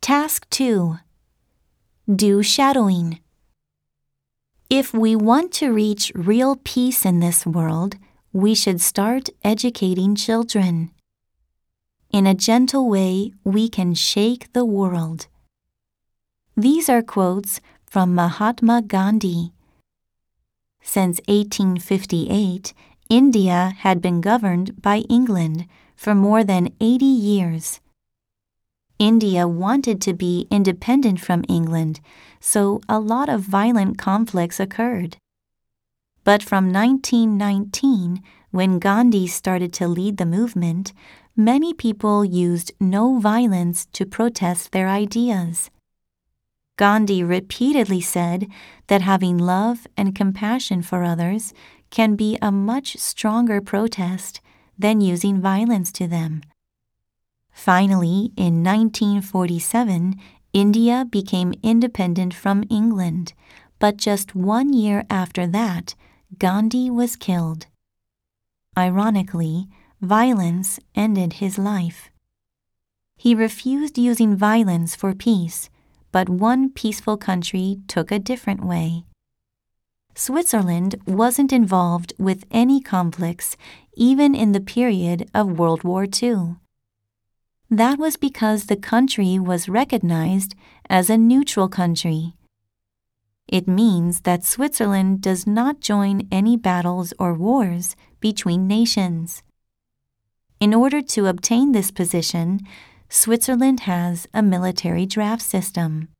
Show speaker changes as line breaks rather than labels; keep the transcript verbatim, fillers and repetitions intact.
Task two. Do shadowing. If we want to reach real peace in this world, we should start educating children. In a gentle way, we can shake the world. These are quotes from Mahatma Gandhi. Since eighteen fifty-eight, India had been governed by England for more than eighty years. India wanted to be independent from England, so a lot of violent conflicts occurred. But from nineteen nineteen, when Gandhi started to lead the movement, many people used no violence to protest their ideas. Gandhi repeatedly said that having love and compassion for others can be a much stronger protest than using violence to them. Finally, in nineteen forty-seven, India became independent from England, but just one year after that, Gandhi was killed. Ironically, violence ended his life. He refused using violence for peace, but one peaceful country took a different way. Switzerland wasn't involved with any conflicts even in the period of World War Two. That was because the country was recognized as a neutral country. It means that Switzerland does not join any battles or wars between nations. In order to obtain this position, Switzerland has a military draft system.